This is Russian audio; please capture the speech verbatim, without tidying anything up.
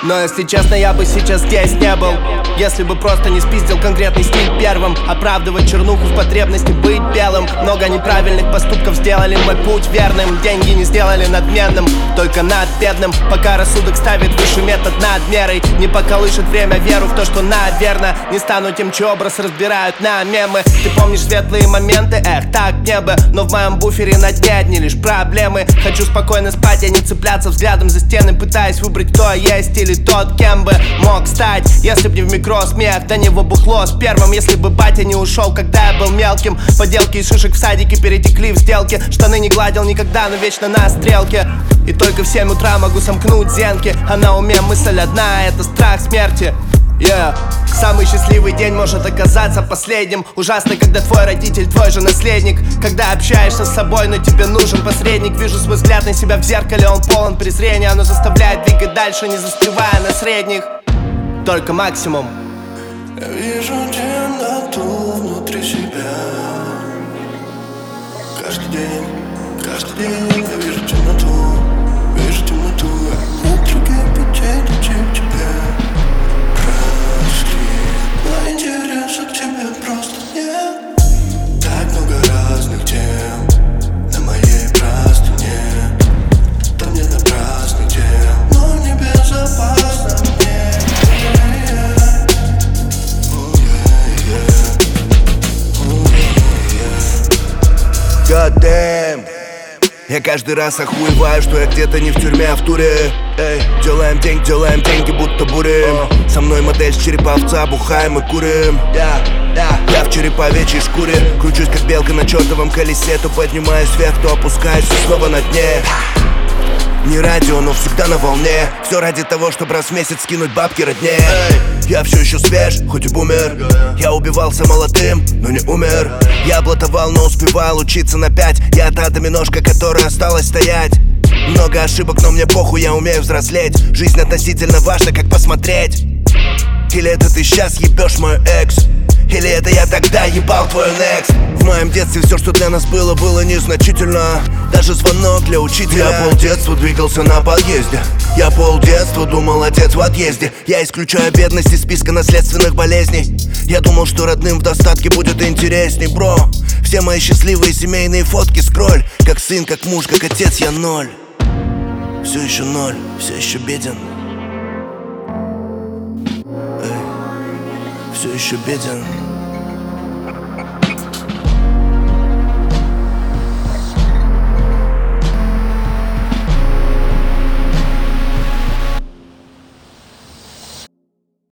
Но если честно, я бы сейчас здесь не был, если бы просто не спиздил конкретный стиль первым. Оправдывать чернуху в потребности быть белым. Много неправильных поступков сделали мой путь верным. Деньги не сделали надменным, только над бедным. Пока рассудок ставит выше метод над мерой, не поколышет время веру в то, что наверно не стану тем, чей образ разбирают на мемы. Ты помнишь светлые моменты? Эх, так не бы. Но в моем буфере на дне одни лишь проблемы. Хочу спокойно спать, а не цепляться взглядом за стены, пытаясь выбрать, кто я есть или тот, кем бы мог стать. Если б не в микро смех, до него бухло с первым. Если бы батя не ушел, когда я был мелким. Поделки из шишек в садике перетекли в сделки. Штаны не гладил никогда, но вечно на стрелке. И только в семь утра могу сомкнуть зенки. А на уме мысль одна, это страх смерти. Yeah. Самый счастливый день может оказаться последним. Ужасно, когда твой родитель твой же наследник. Когда общаешься с собой, но тебе нужен посредник. Вижу свой взгляд на себя в зеркале, он полон презрения. Оно заставляет двигать дальше, не застревая на средних. Только максимум. Я вижу темноту внутри себя. Каждый день, каждый день я вижу темноту. Вижу темноту. Нет других путей, чем тебя. Но интереса к тебе просто нет. Так много разных тем на моей простыне. Там нет напрасных тем, но не безопасно мне. God damn. Я каждый раз охуеваю, что я где-то не в тюрьме, а в туре. Эй, делаем деньги, делаем деньги, будто бурим. Со мной модель с череповца, бухаем и курим. yeah, yeah. Я в череповечьей шкуре, кручусь как белка на чертовом колесе. То поднимаюсь вверх, то опускаюсь и снова на дне. Не радио, но всегда на волне. Все ради того, чтобы раз в месяц скинуть бабки родне. Я все еще свеж, хоть и бумер. Я убивался молодым, но не умер. Я блатовал, но успевал учиться на пять. Я та доминошка, которая осталась стоять. Много ошибок, но мне похуй, я умею взрослеть. Жизнь относительно важна, как посмотреть. Или это ты сейчас ебешь мою экс, или это я тогда ебал твой next. В моем детстве все, что для нас было, было незначительно. Даже звонок для учителя. Я полдетства двигался на подъезде. Я полдетства думал, отец в отъезде. Я исключаю бедность из списка наследственных болезней. Я думал, что родным в достатке будет интересней, бро. Все мои счастливые семейные фотки скроль. Как сын, как муж, как отец, я ноль. Все еще ноль, все еще беден. Эй, все еще беден.